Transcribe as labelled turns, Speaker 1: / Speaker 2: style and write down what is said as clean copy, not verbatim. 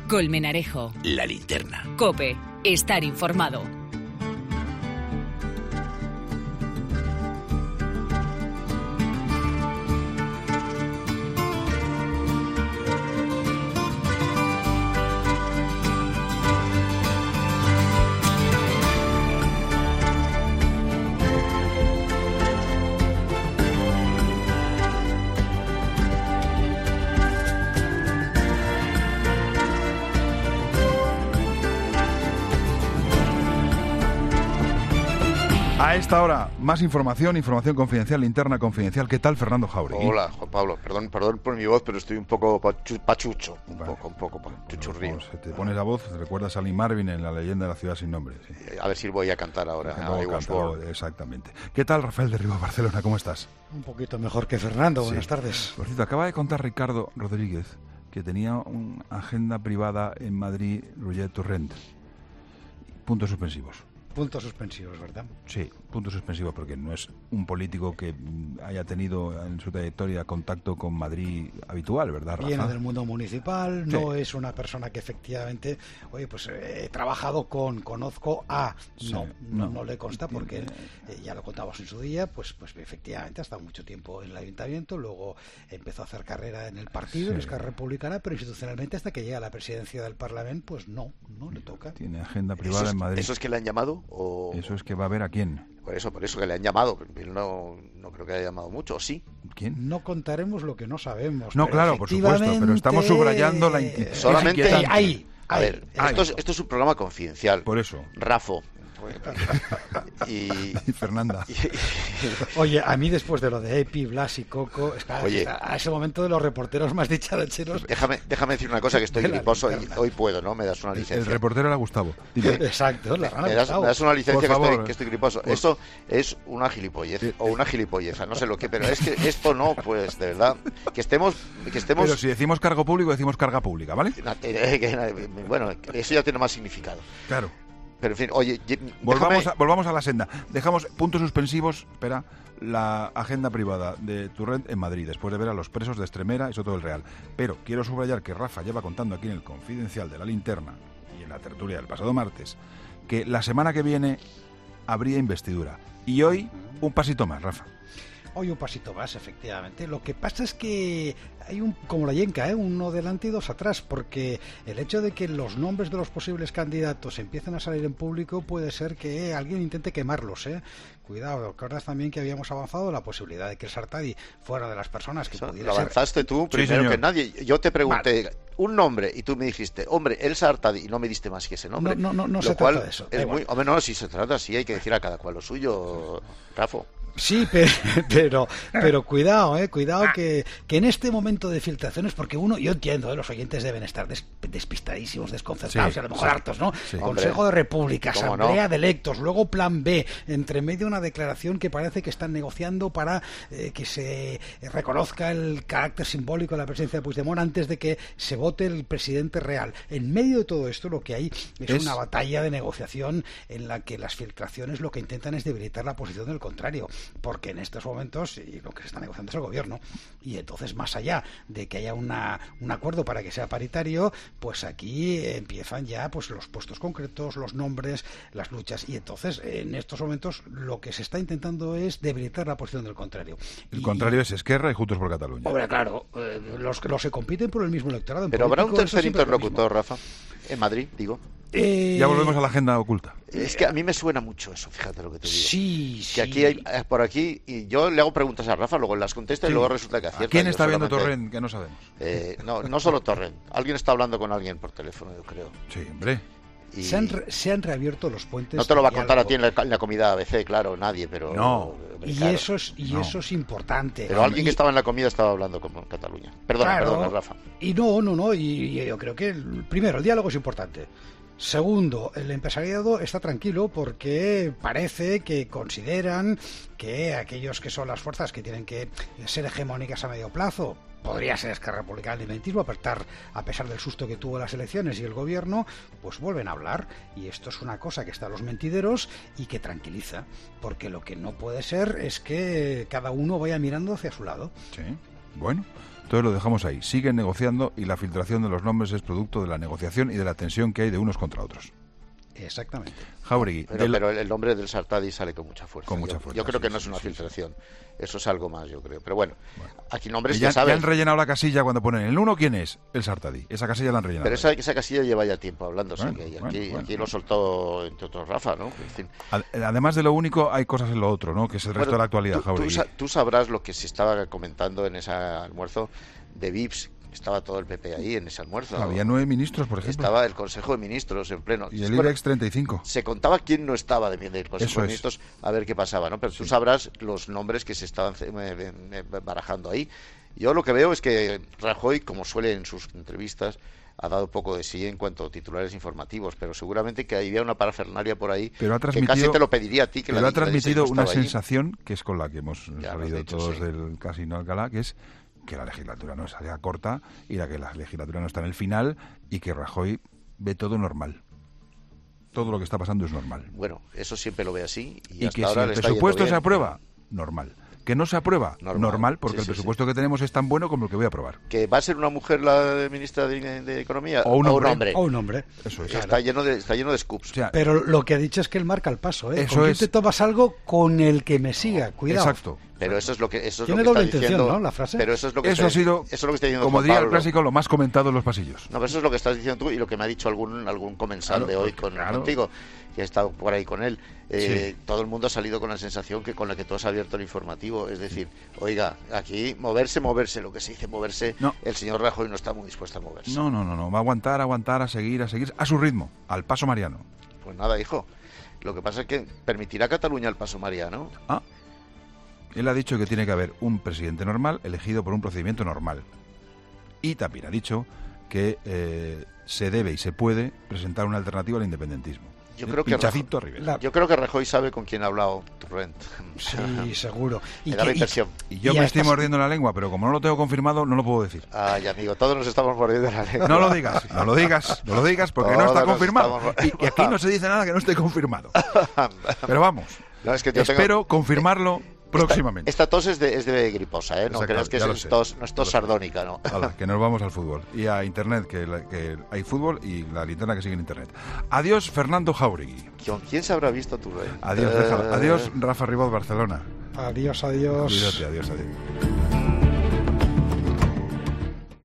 Speaker 1: Colmenarejo.
Speaker 2: La Linterna.
Speaker 1: COPE. Estar informado.
Speaker 3: A esta hora, más información confidencial, linterna confidencial. ¿Qué tal, Fernando Jauregui?
Speaker 4: Hola, Juan Pablo. Perdón por mi voz, pero estoy un poco pachucho. Un poco chuchurrío.
Speaker 3: Pues, te pones la voz, recuerdas a Lee Marvin en La leyenda de la ciudad sin nombre. Sí.
Speaker 4: A ver si voy a cantar ahora.
Speaker 3: Exactamente. ¿Qué tal, Rafael de Rivas, Barcelona? ¿Cómo estás?
Speaker 5: Un poquito mejor que Fernando. Buenas tardes.
Speaker 3: Por cierto, acaba de contar Ricardo Rodríguez que tenía una agenda privada en Madrid, Roger Torrent. Puntos suspensivos.
Speaker 5: Puntos suspensivos, ¿verdad?
Speaker 3: Sí, puntos suspensivos, porque no es un político que haya tenido en su trayectoria contacto con Madrid habitual, ¿verdad, Rafa?
Speaker 5: Viene del mundo municipal,
Speaker 3: sí.
Speaker 5: No es una persona que efectivamente, he trabajado conozco a...
Speaker 3: Sí,
Speaker 5: no le consta, porque ya lo contábamos en su día, pues efectivamente ha estado mucho tiempo en el ayuntamiento, luego empezó a hacer carrera en el partido, en Esquerra Republicana, pero institucionalmente hasta que llega a la presidencia del Parlamento, pues no le toca.
Speaker 3: Tiene agenda privada en Madrid.
Speaker 4: ¿Eso es que le han llamado?
Speaker 3: Eso es que va a ver a quién.
Speaker 4: Por eso que le han llamado. Él no creo que haya llamado mucho, ¿o sí?
Speaker 3: ¿Quién?
Speaker 5: No contaremos lo que no sabemos.
Speaker 3: No, claro, por supuesto, pero estamos subrayando la
Speaker 4: solamente
Speaker 5: ahí.
Speaker 4: A ver, esto es un programa confidencial.
Speaker 3: Por eso.
Speaker 4: Rafo. Y
Speaker 3: Fernanda.
Speaker 5: Oye, a mí después de lo de Epi, Blas y Coco, a ese momento de los reporteros más dicharacheros.
Speaker 4: Déjame decir una cosa, que estoy griposo y hoy puedo, ¿no? Me das una licencia.
Speaker 3: El reportero era Gustavo.
Speaker 5: Exacto, la rana
Speaker 4: me das una licencia que estoy griposo. Eso es una gilipollez o una gilipolleza, no sé lo que, pero es que esto no, pues de verdad, que estemos.
Speaker 3: Pero si decimos cargo público, decimos carga pública, ¿vale?
Speaker 4: Bueno, eso ya tiene más significado.
Speaker 3: Claro.
Speaker 4: Pero en fin, oye,
Speaker 3: volvamos a la senda. Dejamos puntos suspensivos, la agenda privada de Torrent en Madrid, después de ver a los presos de Extremera y Soto del Real. Pero quiero subrayar que Rafa lleva contando aquí en el Confidencial de la Linterna y en la tertulia del pasado martes que la semana que viene habría investidura. Y hoy un pasito más, Rafa.
Speaker 5: Hoy un pasito más, efectivamente. Lo que pasa es que hay como la yenca, uno delante y dos atrás, porque el hecho de que los nombres de los posibles candidatos empiecen a salir en público puede ser que alguien intente quemarlos, Cuidado, recuerdas también que habíamos avanzado la posibilidad de que el Sartadi fuera de las personas que pudiera ser.
Speaker 4: Lo avanzaste tú primero que nadie. Yo te pregunté un nombre y tú me dijiste, hombre, el Sartadi, y no me diste más que ese nombre.
Speaker 5: No se trata de eso.
Speaker 4: Es muy, hombre, no, si se trata así, hay que decir a cada cual lo suyo, Rafo.
Speaker 5: Sí, pero cuidado, que en este momento de filtraciones, porque yo entiendo, los oyentes deben estar despistadísimos, desconcertados, y a lo mejor hartos, ¿no? Sí. Consejo de República, Asamblea de Electos, luego Plan B, entre medio una declaración que parece que están negociando para que se reconozca el carácter simbólico de la presidencia de Puigdemont antes de que se vote el presidente real. En medio de todo esto lo que hay es una batalla de negociación en la que las filtraciones lo que intentan es debilitar la posición del contrario. Porque en estos momentos lo que se está negociando es el gobierno, y entonces más allá de que haya un acuerdo para que sea paritario, pues aquí empiezan ya pues los puestos concretos, los nombres, las luchas, y entonces en estos momentos lo que se está intentando es debilitar la posición del contrario.
Speaker 3: El contrario es Esquerra y Juntos por Cataluña.
Speaker 5: Hombre, claro, los que compiten por el mismo electorado.
Speaker 4: Pero habrá un tercer interlocutor, Rafa, en Madrid, digo.
Speaker 3: Ya volvemos a la agenda oculta.
Speaker 4: Es que a mí me suena mucho eso, fíjate lo que te digo.
Speaker 5: Sí.
Speaker 4: Que aquí hay, por aquí, y yo le hago preguntas a Rafa, luego las contesta y luego resulta que acierta.
Speaker 3: ¿Quién está viendo Torrent? Que no sabemos.
Speaker 4: No solo Torrent. Alguien está hablando con alguien por teléfono, yo creo.
Speaker 3: Sí, hombre.
Speaker 5: Y se han reabierto los puentes.
Speaker 4: No te lo va a contar a ti en la comida ABC, claro, nadie, pero...
Speaker 5: No. Eso es importante.
Speaker 4: Pero alguien que estaba en la comida estaba hablando con Cataluña. Perdona, Rafa.
Speaker 5: Y y yo creo que primero, el diálogo es importante. Segundo, el empresariado está tranquilo porque parece que consideran que aquellos que son las fuerzas que tienen que ser hegemónicas a medio plazo, podría ser Esquerra Republicana del Independentismo, a pesar del susto que tuvo las elecciones y el gobierno, pues vuelven a hablar, y esto es una cosa que está a los mentideros y que tranquiliza, porque lo que no puede ser es que cada uno vaya mirando hacia su lado.
Speaker 3: Sí. Bueno, entonces lo dejamos ahí. Siguen negociando y la filtración de los nombres es producto de la negociación y de la tensión que hay de unos contra otros.
Speaker 5: Exactamente.
Speaker 3: Jauregui.
Speaker 4: Pero el nombre del Sartadi sale con mucha fuerza. Yo creo que no es una filtración. Eso es algo más, yo creo. Pero bueno. Aquí nombres
Speaker 3: ya
Speaker 4: sabes.
Speaker 3: Ya han rellenado la casilla cuando ponen el 1, ¿quién es? El Sartadi. Esa casilla la han rellenado.
Speaker 4: Pero esa casilla lleva ya tiempo hablándose. Aquí lo soltó, entre otros, Rafa, ¿no? En fin.
Speaker 3: Además de lo único, hay cosas en lo otro, ¿no? Que es el resto de la actualidad, Jauregui.
Speaker 4: Tú sabrás lo que se estaba comentando en ese almuerzo de VIPs. Estaba todo el PP ahí en ese almuerzo.
Speaker 3: Había 9 ministros, por ejemplo.
Speaker 4: Estaba el Consejo de Ministros en pleno.
Speaker 3: Y el IBEX 35.
Speaker 4: Se contaba quién no estaba del Consejo de Ministros, a ver qué pasaba, ¿no? Pero tú sabrás los nombres que se estaban barajando ahí. Yo lo que veo es que Rajoy, como suele en sus entrevistas, ha dado poco de sí en cuanto a titulares informativos, pero seguramente que había una parafernalia por ahí que casi te lo pediría a ti.
Speaker 3: Pero ha transmitido una sensación que es con la que hemos salido todos del Casino Alcalá, que es que la legislatura no salga corta y que la legislatura no está en el final y que Rajoy ve todo normal. Todo lo que está pasando es normal.
Speaker 4: Bueno, eso siempre lo ve así. Y
Speaker 3: que si el presupuesto se aprueba, normal. Que no se aprueba, normal, porque el presupuesto que tenemos es tan bueno como el que voy a aprobar.
Speaker 4: ¿Que va a ser una mujer la ministra de Economía?
Speaker 3: O un hombre.
Speaker 5: O un hombre.
Speaker 3: Eso es.
Speaker 4: Está lleno de scoops.
Speaker 3: O sea,
Speaker 5: pero lo que ha dicho es que él marca el paso, ¿eh?
Speaker 3: Eso
Speaker 5: ¿Con quién
Speaker 3: es.
Speaker 5: te tomas algo con el que me siga? Cuidado.
Speaker 3: Exacto.
Speaker 4: Pero eso es lo que
Speaker 5: tiene doble intención, ¿no? La frase.
Speaker 4: Pero eso es lo que
Speaker 3: eso ha sido,
Speaker 4: eso es lo que está diciendo
Speaker 3: como
Speaker 4: Juan
Speaker 3: diría
Speaker 4: Pablo.
Speaker 3: El clásico, lo más comentado en los pasillos.
Speaker 4: No, pero eso es lo que estás diciendo tú y lo que me ha dicho algún comensal de hoy contigo, que he estado por ahí con él. Todo el mundo ha salido con la sensación que con la que tú has abierto el informativo, es decir, oiga, aquí moverse, lo que se dice moverse, el señor Rajoy no está muy dispuesto a moverse.
Speaker 3: No, va a aguantar, a seguir a su ritmo, al paso mariano.
Speaker 4: Pues nada, hijo, lo que pasa es que permitirá a Cataluña el paso mariano.
Speaker 3: Él ha dicho que tiene que haber un presidente normal elegido por un procedimiento normal. Y también ha dicho que se debe y se puede presentar una alternativa al independentismo.
Speaker 4: Yo creo que Rajoy sabe con quién ha hablado Torrent.
Speaker 5: Sí, seguro.
Speaker 4: Me da la impresión.
Speaker 3: Y yo me estoy mordiendo la lengua, pero como no lo tengo confirmado, no lo puedo decir.
Speaker 4: Ay, amigo, todos nos estamos mordiendo la lengua.
Speaker 3: No lo digas, porque no está confirmado. Y aquí no se dice nada que no esté confirmado. Pero vamos, espero confirmarlo próximamente.
Speaker 4: Esta tos es de griposa, ¿eh? No creas que no es tos sardónica, ¿no?
Speaker 3: Hala, que nos vamos al fútbol y a internet, que hay fútbol y la linterna que sigue en internet. Adiós, Fernando Jauregui.
Speaker 4: ¿Con quién se habrá visto tu rey?
Speaker 3: Adiós, Rafa Ribot, Barcelona.
Speaker 5: Adiós.
Speaker 3: Adiós.